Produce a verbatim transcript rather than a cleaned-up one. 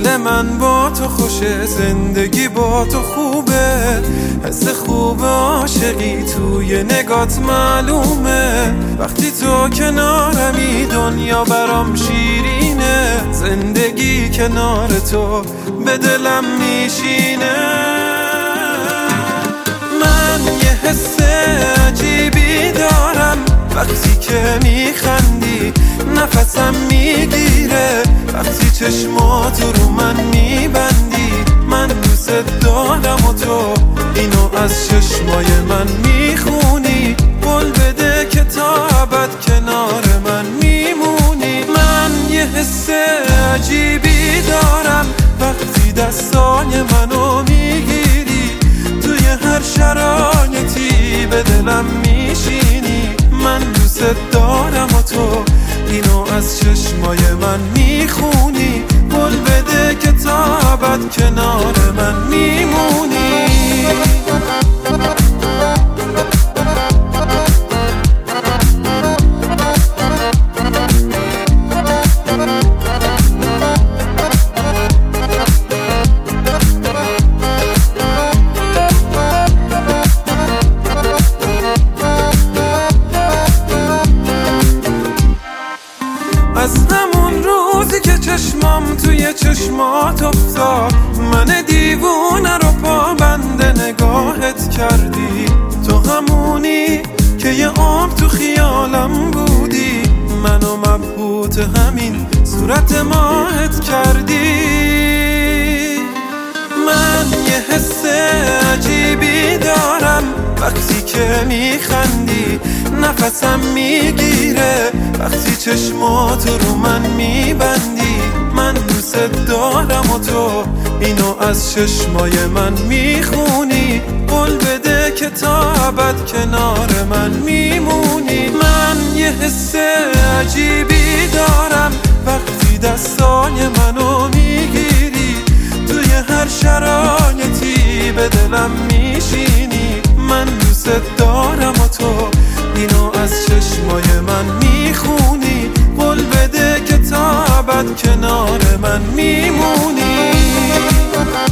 دل من با تو خوشه، زندگی با تو خوبه، حس خوب عاشقی توی نگات معلومه. وقتی تو کنارمی دنیا برام شیرینه، زندگی کنار تو به دلم میشینه. من یه حس عجیبی دارم وقتی که میخندی، نفسم میگیره وقتی چشماتو رو من میبندی. من دوست دارم و تو اینو از چشمای من میخونی، قول بده که تا ابد کنار من میمونی. من یه حس عجیبی دارم وقتی دستای منو میگیری، توی هر شرایطی به دلم میشینی. من دوست دارم و تو اینو از چشمای من میخونی، قول بده که تا ابد کنار من میمونی. از همون روزی که چشمام توی چشمات افتاد، من دیوونه رو پابند نگاهت کردی. تو همونی که یه عمر تو خیالم بودی، منو مبهوت همین صورت ماهت کردی. من یه حس عجیبی دارم وقتی که میخندی، نفسم میگیره وقتی چشماتو رو من میبندی. من دوست دارم و تو اینو از چشمای من میخونی، قول بده که تا ابد کنار من میمونی. من یه حس عجیبی دارم وقتی دستای منو میگیری، توی هر شرایطی به دلم میشینی. من دوست دارم و تو اینو از چشمای من میخونی، قول بده که تا ابد کنار من میمونی.